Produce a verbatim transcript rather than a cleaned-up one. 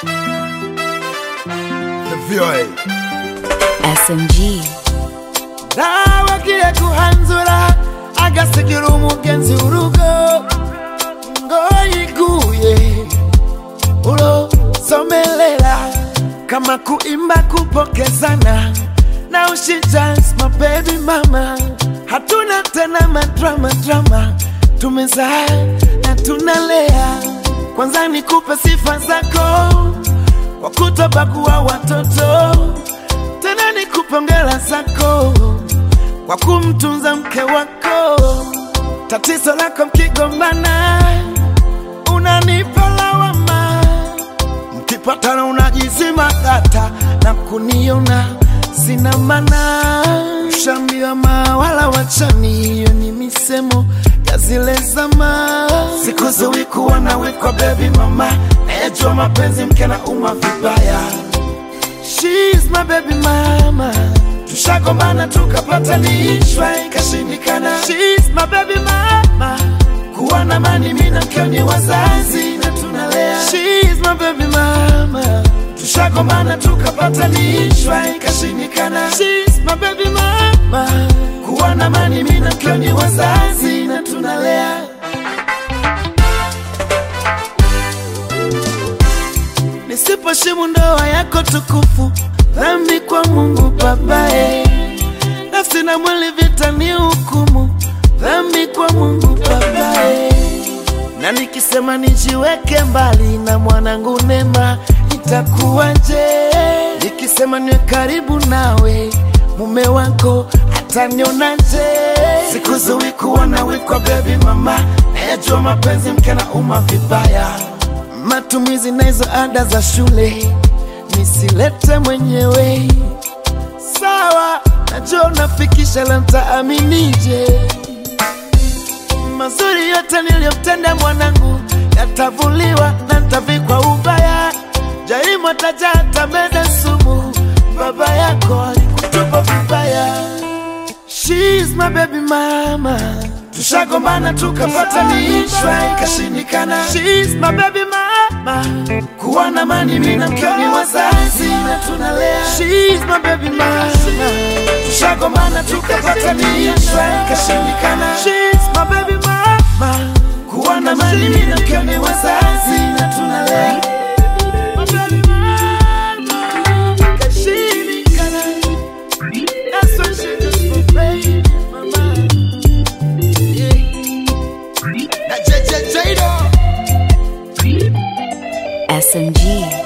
The V O A S M G Nawagiye kuhanzura agasigira umugenzi urugo ngo yiguye ulo somelela kama kuimba kupokezana. Now she just my baby mama. Hatuna tena madrama drama, tumezaa na tunalea. Kwanza nikupe sifa zako kwa kutabagua watoto, tena nikupe hongera zako kwa kumtunza mke wako. Tatizo lako mkigombana unanipa lawama, mkipatana unajizima data na kuniona sina maana. Ushambiwa mawala wachani, hiyo ni misemo ya zile zama. Siku zuwi kuwa nawe kwa baby mama, najua mapenzi mke na uma vibaya. She's my baby mama, tushagombana tukapatanishwa ikashindikana. She's my baby mama, kuwa na mani mimi na mkeo ni wazazi na tunalea. She's my baby mama, tushagombana tukapatanishwa ikashindikana. She's my baby mama, kuwa na mani mimi na mkeo ni wazazi na tunalea. Nisiposhimu ndoa yako tukufu, dhambi kwa Mungu babae. Nafsi na mwili vita ni hukumu, dhambi kwa Mungu babae. Na nikisema nijiweke mbali na mwanangu Neema, itakuwaje? Nikisema niwe karibu nawe, mume wako atanionaje? Siku zuwi kuwa nawe kwa baby mama, najua mapenzi mke na uma vibaya. Matumizi na hizo ada za shule nisilete mwenyewe, sawa? Najua unafikisha la mtaaminije. Mazuri yote niliyotenda mwanangu yatavuliwa na nitavikwa ubaya. Jarimu atajata meda sumu, baba yako alikutupa vibaya. She's my baby mama, tushagombana tukapatanishwa ikashindikana. She's my baby mama, kuwa na mani mimi na mkeo ni wazazi na tunalea. She's my baby mama, tushagombana tukapatanishwa ikashindikana. She's my baby mama, kuwa na mani mimi na mkeo ni wazazi na tunalea. My baby mama, ikashindikana. That's what she just for baby mama. Yeah. Na J J J do. S M G